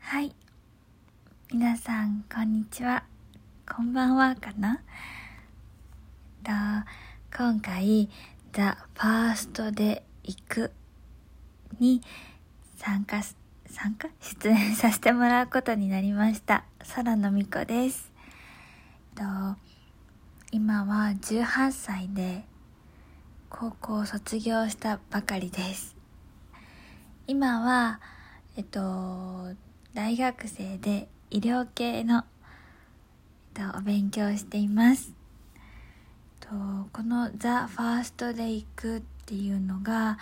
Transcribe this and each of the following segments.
はい、皆さんこんにちは、こんばんはかな。今回ザ・ファーストで行くに出演させてもらうことになりました空野美子です。今は18歳で高校を卒業したばかりです。今は大学生で医療系の、お勉強をしています。このザ・ファーストで行くっていうのが、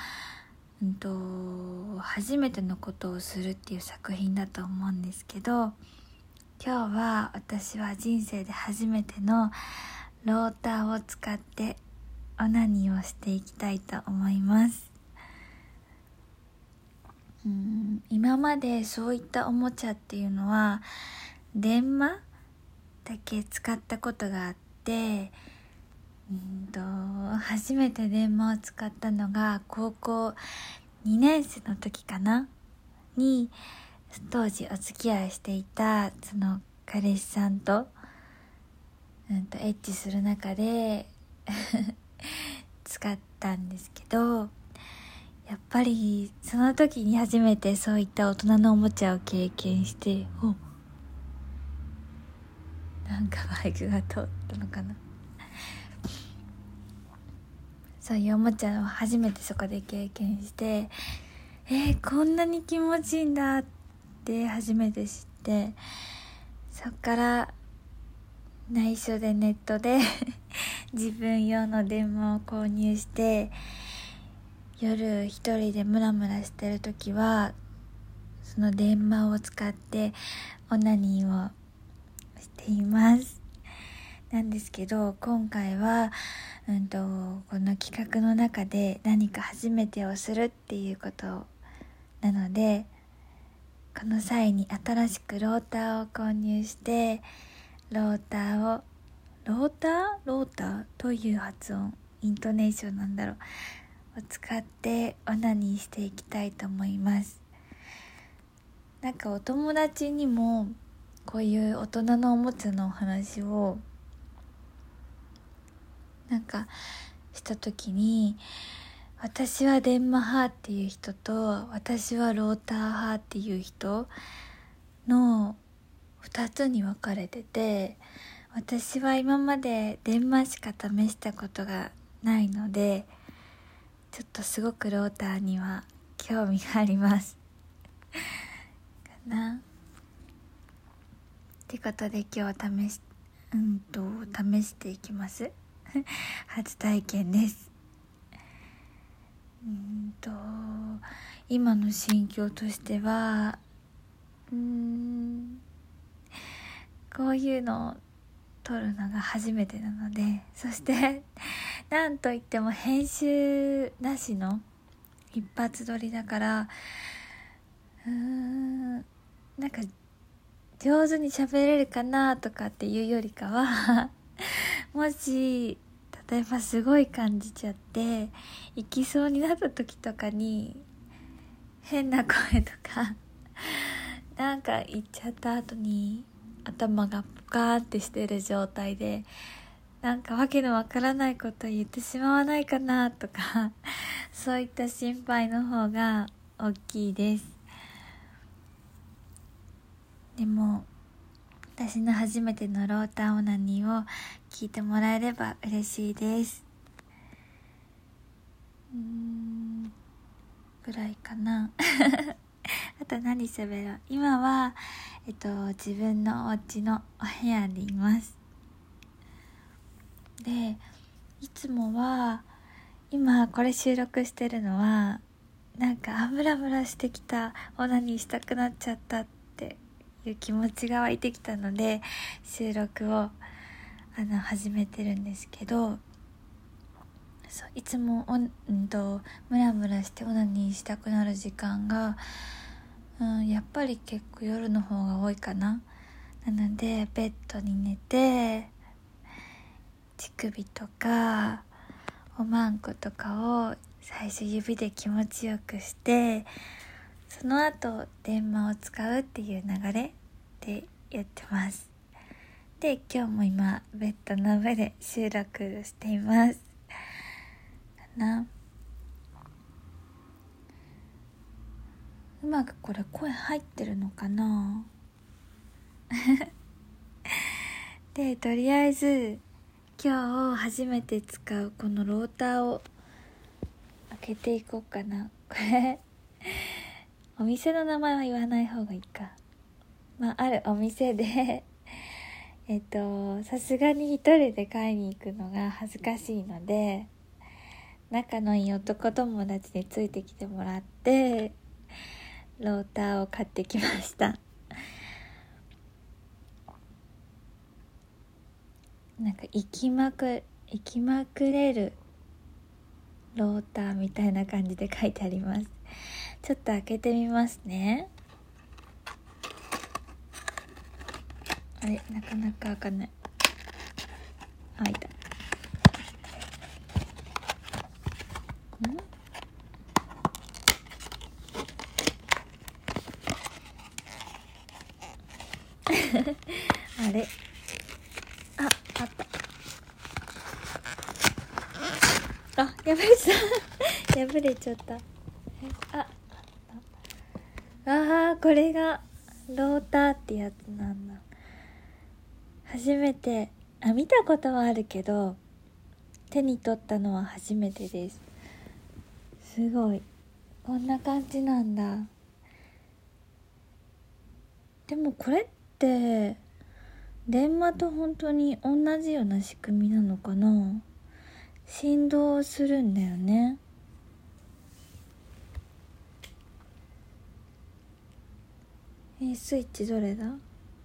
初めてのことをするっていう作品だと思うんですけど、今日は私は人生で初めてのローターを使ってオナニーをしていきたいと思います。今までそういったおもちゃっていうのは電話だけ使ったことがあって、初めて電話を使ったのが高校2年生の時かなに、当時お付き合いしていたその彼氏さんと、エッチする中で使ったんですけど、やっぱりその時に初めてそういった大人のおもちゃを経験して、なんかバイクが通ったのかな、そういうおもちゃを初めてそこで経験して、こんなに気持ちいいんだって初めて知って、そっから内緒でネットで自分用の電話を購入して、夜一人でムラムラしてる時はその電話を使ってオナニーをしています。なんですけど、今回はこの企画の中で何か初めてをするっていうことなので、この際に新しくローターを購入して、ローターという発音、イントネーションなんだろうを使ってオナニーしていきたいと思います。なんかお友達にもこういう大人のおもちゃのお話をなんかした時に、私は電話派っていう人と私はローター派っていう人の2つに分かれてて、私は今まで電話しか試したことがないので、ちょっとすごくローターには興味がありますかな。ってことで今日試していきます初体験です。今の心境としては、こういうのを撮るのが初めてなので、そしてなんといっても編集なしの一発撮りだから、なんか上手に喋れるかなとかっていうよりかはもし例えばすごい感じちゃって行きそうになった時とかに変な声とかなんか言っちゃった後に頭がポカーってしてる状態で、なんかわけのわからないことを言ってしまわないかなとかそういった心配の方が大きいです。でも私の初めてのローターオナニーを聞いてもらえれば嬉しいです。ぐらいかなあと何喋ろう。今は自分のお家のお部屋でいます。で、いつもは今これ収録してるのはなんかムラムラしてきた、オナニーしたくなっちゃったっていう気持ちが湧いてきたので収録を始めてるんですけど、いつもムラムラしてオナニーしたくなる時間が、やっぱり結構夜の方が多いかな。なのでベッドに寝て乳首とかおまんことかを最初指で気持ちよくして、 その後電話を使うっていう流れでやってます。で、今日も今ベッドの上で収録していますかな。うまくこれ声入ってるのかなで、とりあえず今日初めて使うこのローターを開けていこうかな。これお店の名前は言わない方がいいか。あるお店でさすがに一人で買いに行くのが恥ずかしいので、仲のいい男友達についてきてもらってローターを買ってきました。なんか生きまくれるローターみたいな感じで書いてあります。ちょっと開けてみますね。あれ、なかなか開かない。開いた。あれ、あった。破れちゃった破れちゃった。これがローターってやつなんだ。初めて見たことはあるけど手に取ったのは初めてです。すごい、こんな感じなんだ。でもこれって電話と本当に同じような仕組みなのかな。振動するんだよね。スイッチどれだ。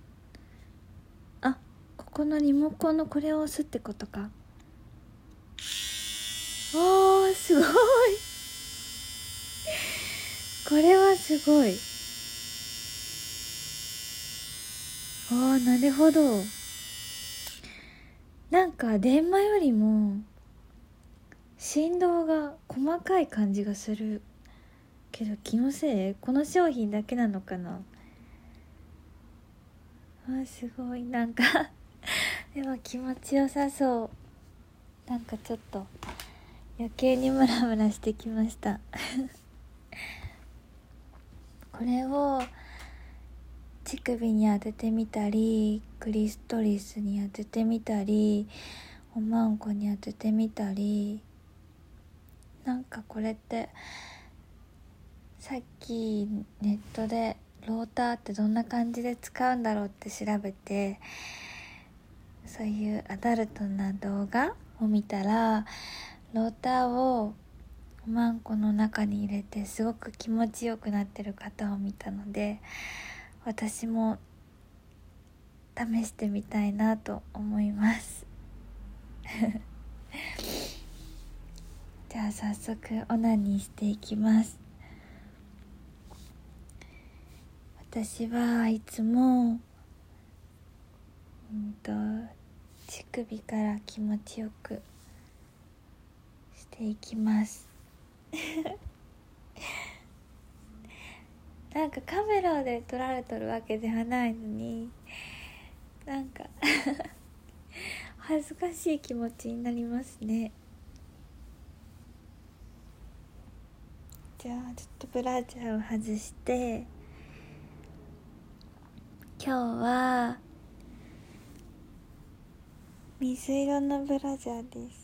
ここのリモコンのこれを押すってことか。すごいこれはすごい。なるほど。なんか電話よりも振動が細かい感じがするけど、気のせい？この商品だけなのかな。すごい、なんかでも気持ちよさそう。なんかちょっと余計にムラムラしてきましたこれを乳首に当ててみたり、クリストリスに当ててみたり、おまんこに当ててみたり。なんかこれってさっきネットでローターってどんな感じで使うんだろうって調べて、そういうアダルトな動画を見たら、ローターをおまんこの中に入れてすごく気持ちよくなってる方を見たので、私も試してみたいなと思いますじゃあ早速オナニーしていきます。私はいつも乳首から気持ちよくしていきますなんかカメラで撮られとるわけではないのに、なんか恥ずかしい気持ちになりますね。じゃあちょっとブラジャーを外して、今日は水色のブラジャーです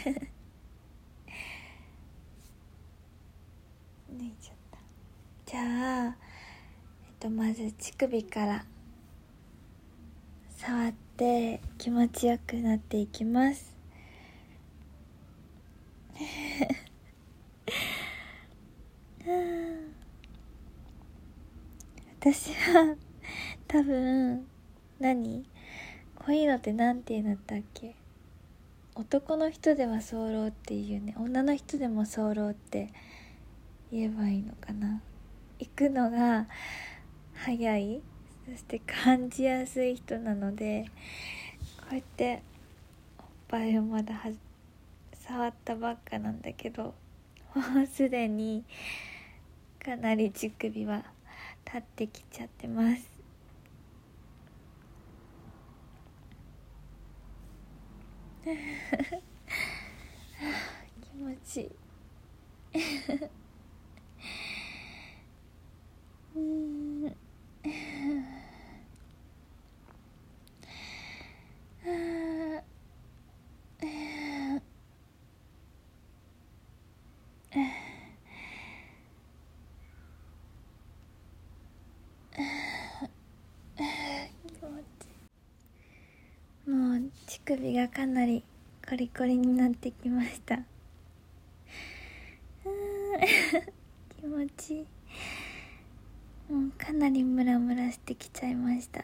脱いちゃった。じゃあまず乳首から触って気持ちよくなっていきます私は多分こういうのってなんて言うんだったっけ。男の人では早漏っていうね、女の人でも早漏って言えばいいのかな。行くのが早い、そして感じやすい人なので、こうやっておっぱいをまだ触ったばっかなんだけど、もうすでにかなり乳首は立ってきちゃってます。気持ちいいもう乳首がかなりコリコリになってきました。気持ちいい。もうかなりムラムラしてきちゃいました。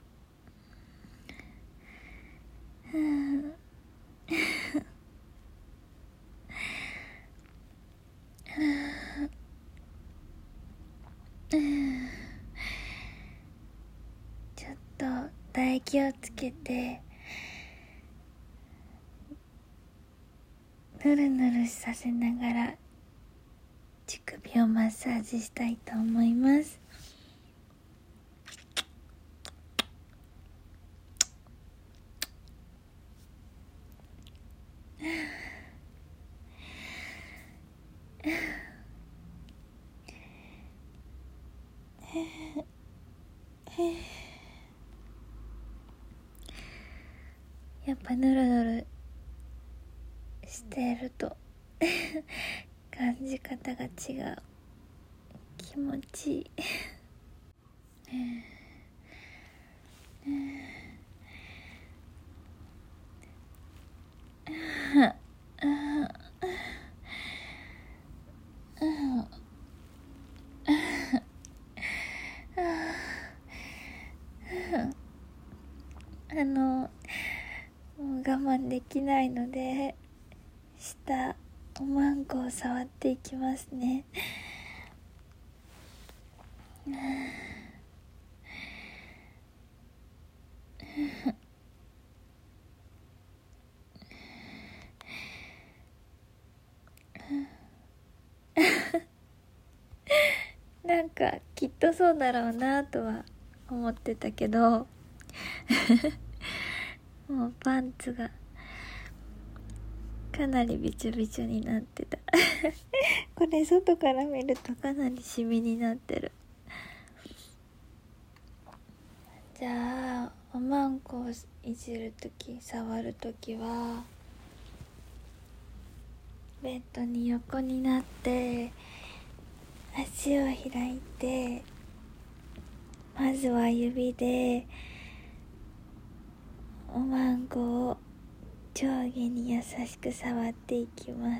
ちょっと唾液をつけてぬるぬるさせながら乳首をマッサージしたいと思います。やっぱぬるぬるしてると感じ方が違う。気持ちいい。もう我慢できないので下おまんこを触っていきますね。なんかきっとそうだろうなとは思ってたけどもうパンツがかなりびちょびちょになってたこれ外から見るとかなりシミになってる。じゃあおまんこをいじるとき触るときはベッドに横になって足を開いて、まずは指でおまんこを上下に優しく触っていきます。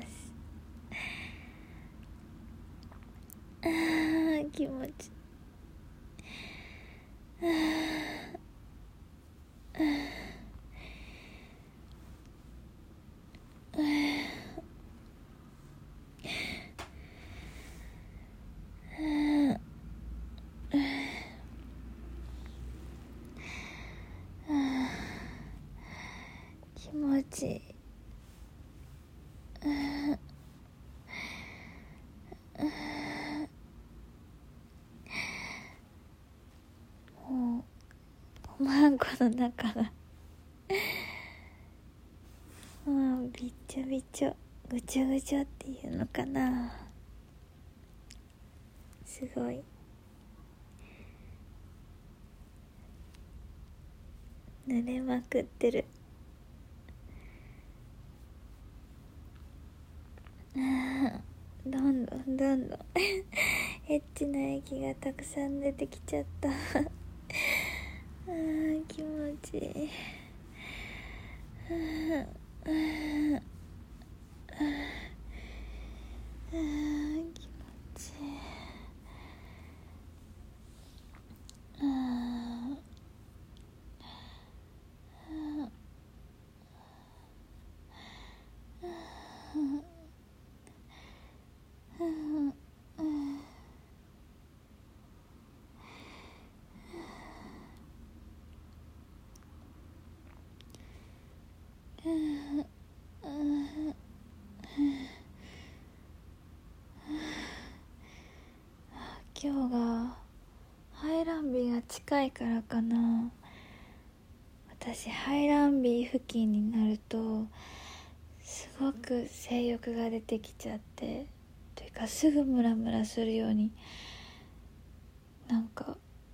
気持ちいい。気持ちいい。もうおまんこの中がもうびちょびちょぐちょぐちょっていうのかな、すごい濡れまくってる。どんどんどんどんエッチな液がたくさん出てきちゃった気持ちいい。気持ちいい。 今日が排卵日が近いからかな。私排卵日付近になるとすごく性欲が出てきちゃって、というかすぐムラムラするようになんか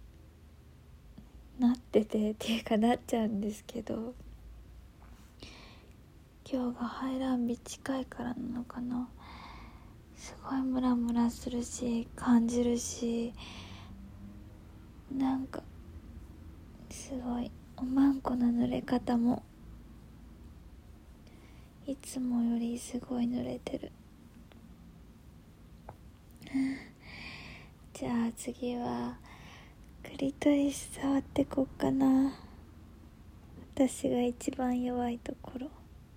なっててっていうかなっちゃうんですけど、今日が排卵日近いからなのかな。すごいムラムラするし感じるし、なんかすごいおまんこの濡れ方もいつもよりすごい濡れてる。じゃあ次はクリトリス触ってこっかな。私が一番弱いところ。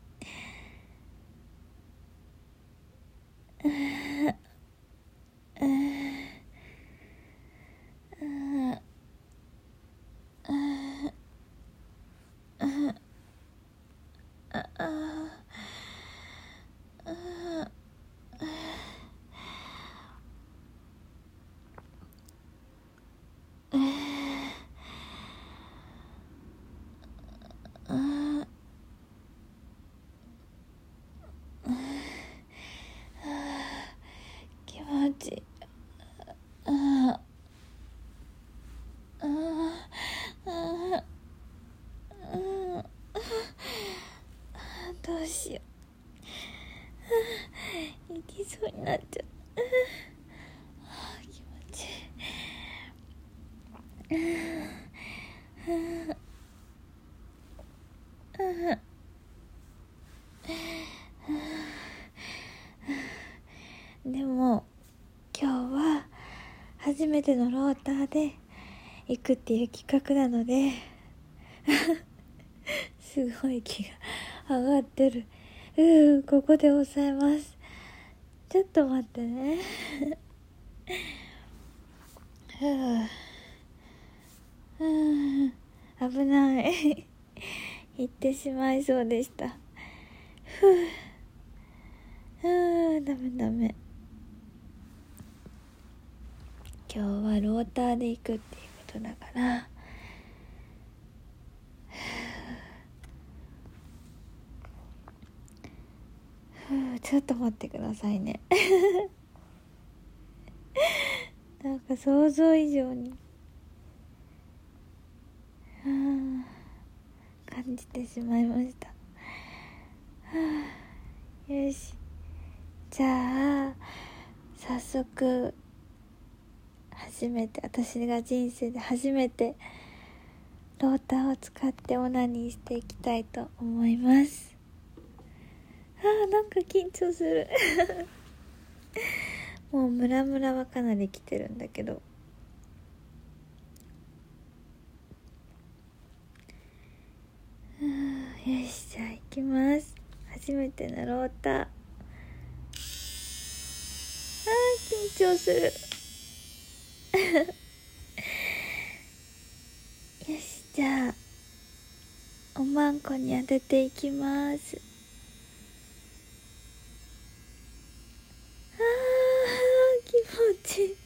気持ちいい。どうしよう。行きそうになっちゃう。気持ちいい。でも今日は初めてのローターで行くっていう企画なのですごい気が上がってる。ここで押さえます。ちょっと待ってね。危ない行ってしまいそうでした。ダメ。今日はローターで行くっていうことだから、ちょっと待ってくださいね。なんか想像以上に感じてしまいました。よし、じゃあ早速私が人生で初めてローターを使ってオナニーしていきたいと思います。なんか緊張する。もうムラムラはかなり来てるんだけど、よし、じゃあ行きます。初めてのローター。緊張する。よし、じゃあおまんこに当てていきます。気持ちいい。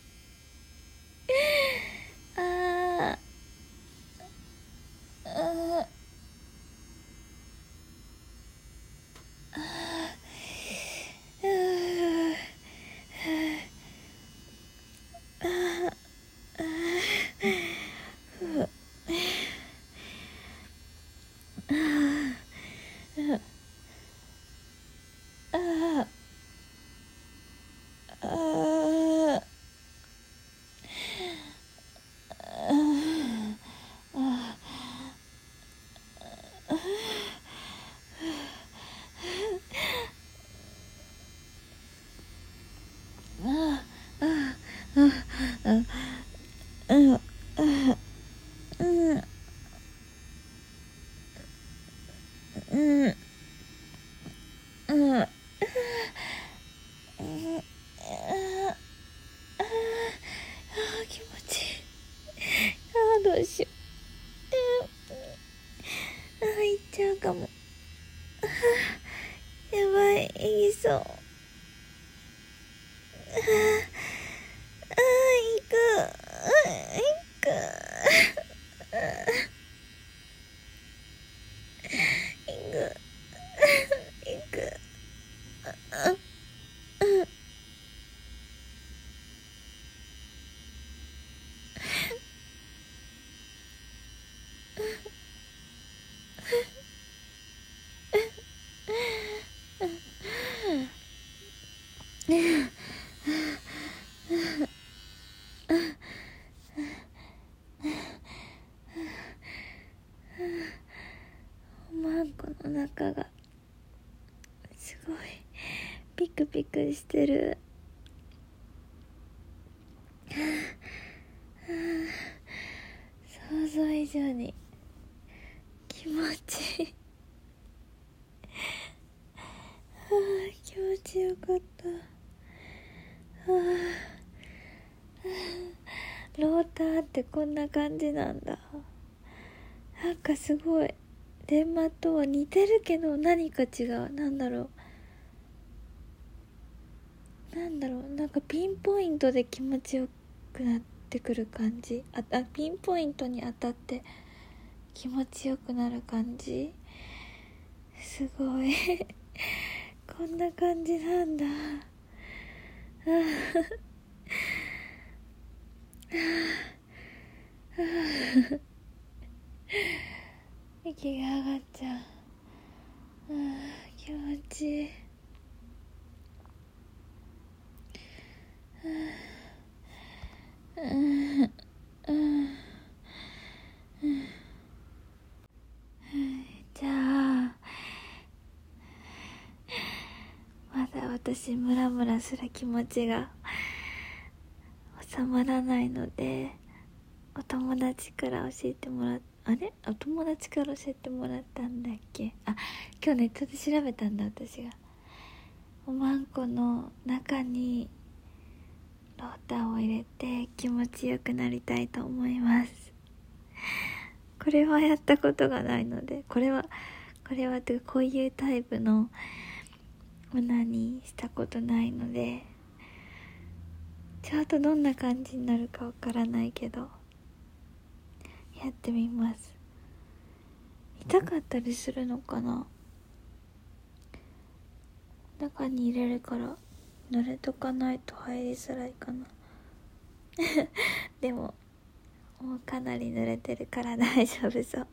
気持ちいい。どうしよう。行っちゃうかも。やばい、言いそう。行く。 中がすごいピクピクしてる。想像以上に気持ちいい。気持ちよかった。ローターってこんな感じなんだ。なんかすごい電マとは似てるけど何か違う。なんだろう、なんかピンポイントで気持ちよくなってくる感じ。ピンポイントに当たって気持ちよくなる感じ。すごいこんな感じなんだ。息が上がっちゃう。気持ちいい。じゃあまだ私ムラムラする気持ちが収まらないので、お友達から教えてもらっお友達から教えてもらったんだっけ。今日ネットで調べたんだ。私がおまんこの中にローターを入れて気持ちよくなりたいと思います。これはやったことがないので、これはというかこういうタイプのオナニーしたことないので、ちょっとどんな感じになるかわからないけどやってみます。痛かったりするのかな。中に入れるから慣れとかないと入りづらいかなでももうかなり濡れてるから大丈夫そう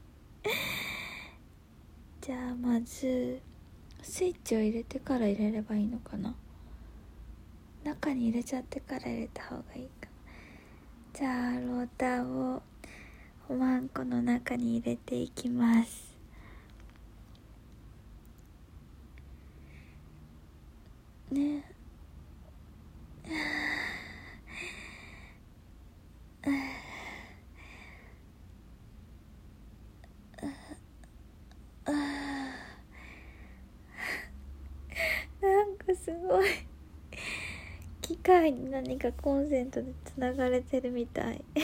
じゃあまずスイッチを入れてから入れればいいのかな。中に入れちゃってから入れた方がいいか。じゃあローターをおまんこの中に入れていきます。ね。なんかすごい機械に何かコンセントでつながれてるみたい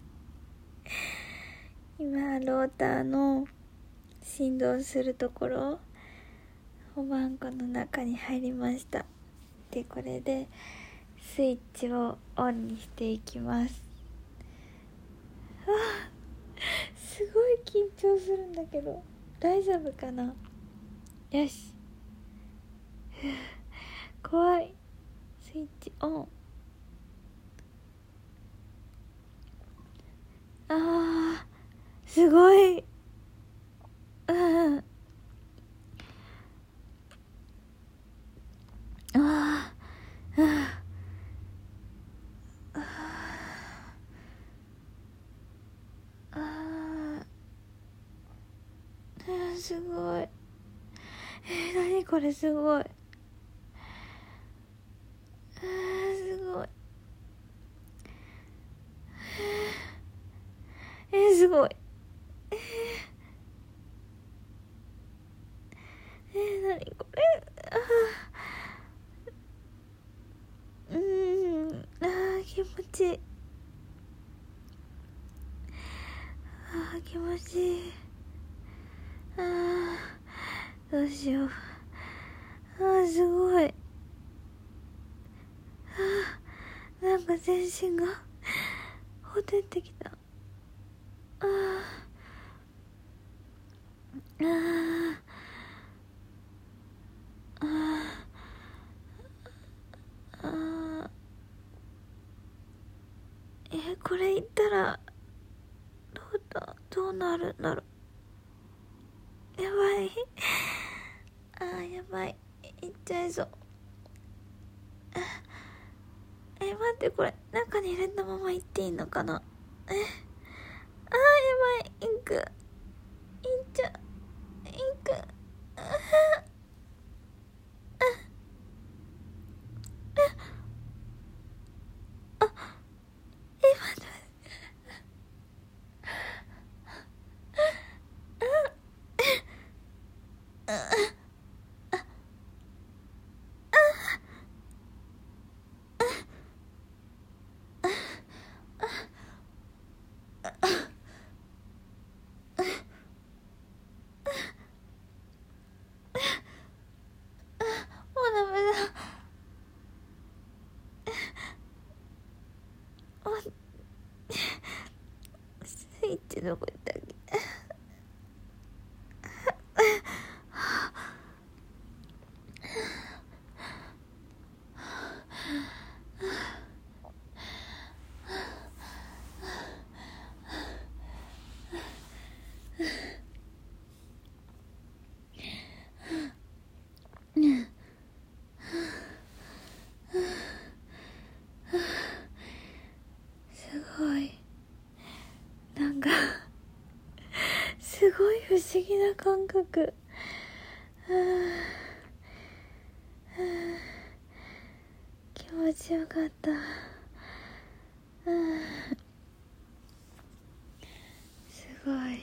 今ローターの振動するところおまんこの中に入りました。でこれでスイッチをオンにしていきます。すごい緊張するんだけど大丈夫かな。よし怖い。スイッチオン。すごい。すごい。何これすごい。すごい。すごい。何これ。気持ちいい。気持ちいい。どうしよう。すごい。なんか全身がほてってきた。これ言ったらどうなるんだろう。やばいやばい。いっちゃいそう。待って、これ中に入れたままいっていいのかな。やばい。インクいっちゃう。インクいってどこ行ったっけ。すごい不思議な感覚。気持ちよかった。すごい。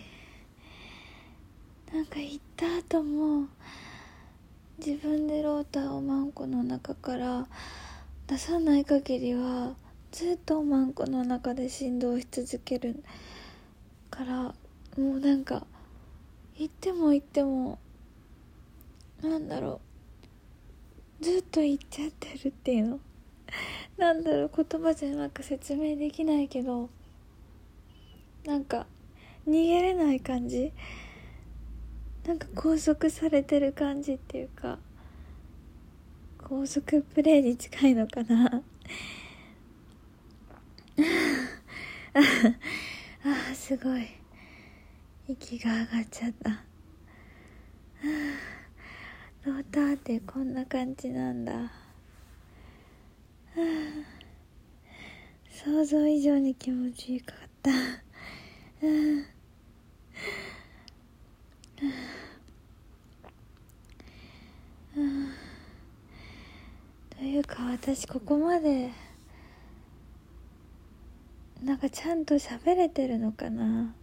なんか行った後も自分でローターをマンコの中から出さない限りはずっとマンコの中で振動し続けるから、もうなんか行ってもなんだろう、ずっと行っちゃってるっていうのなんだろう、言葉じゃうまく説明できないけど、なんか逃げれない感じ、なんか拘束されてる感じっていうか、高速プレイに近いのかなすごい息が上がっちゃった。ローターってこんな感じなんだ。想像以上に気持ちよかった。というか私ここまでなんかちゃんと喋れてるのかな。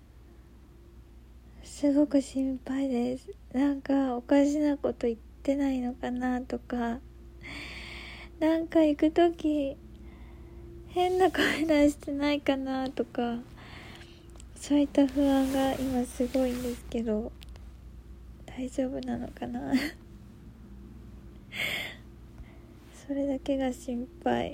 すごく心配です。なんかおかしなこと言ってないのかなとか、なんか行くとき変な声出してないかなとか、そういった不安が今すごいんですけど、大丈夫なのかなそれだけが心配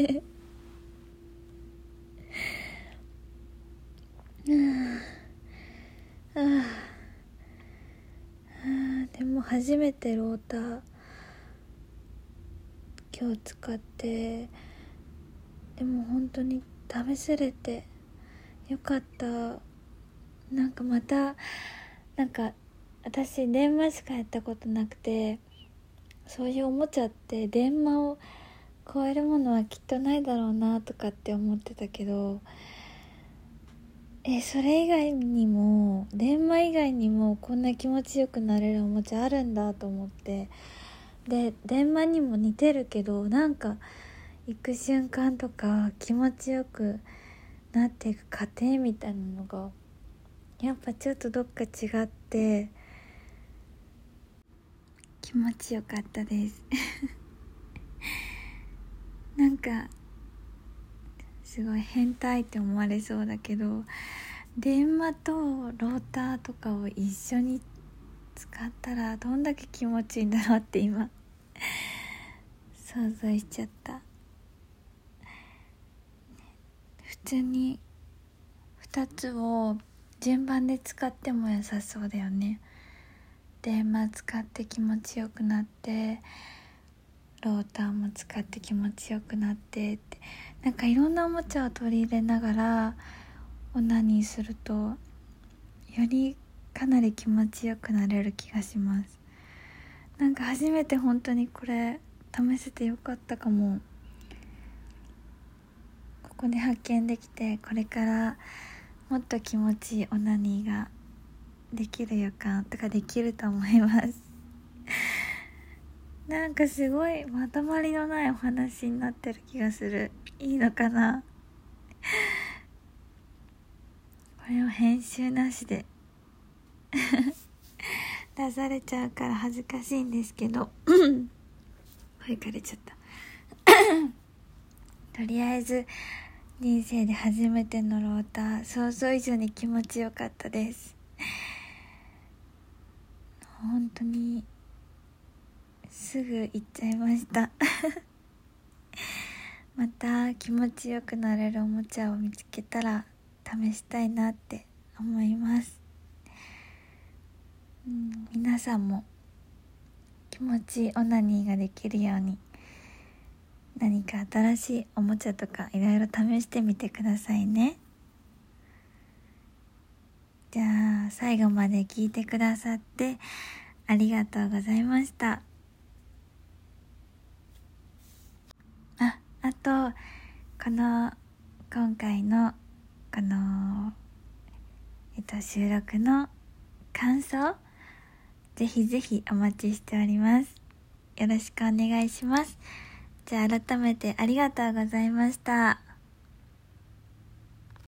でも初めてローター今日使って、でも本当に試せれてよかった。なんかまたなんか私電話しかやったことなくて、そういうおもちゃって電話を超えるものはきっとないだろうなとかって思ってたけど、それ以外にも電話以外にもこんな気持ちよくなれるおもちゃあるんだと思って、で電話にも似てるけど、なんか行く瞬間とか気持ちよくなっていく過程みたいなのがやっぱちょっとどっか違って気持ちよかったですなんかすごい変態って思われそうだけど、電話とローターとかを一緒に使ったらどんだけ気持ちいいんだろうって今想像しちゃった。普通に2つを順番で使っても良さそうだよね。電話使って気持ちよくなって、ローターも使って気持ちよくなってって、なんかいろんなおもちゃを取り入れながらオナニーするとよりかなり気持ちよくなれる気がします。なんか初めて本当にこれ試せてよかったかも。ここで発見できて、これからもっと気持ちいいオナニーができる予感とかできると思いますなんかすごいまとまりのないお話になってる気がする。いいのかなこれを編集なしで出されちゃうから恥ずかしいんですけど声かれちゃったとりあえず人生で初めてのローター、想像以上に気持ちよかったです。本当にすぐ行っちゃいましたまた気持ちよくなれるおもちゃを見つけたら試したいなって思います。皆さんも気持ちいいオナニーができるように何か新しいおもちゃとかいろいろ試してみてくださいね。じゃあ最後まで聞いてくださってありがとうございました。あと今回のこの収録の感想ぜひぜひお待ちしております。よろしくお願いします。じゃあ改めてありがとうございました。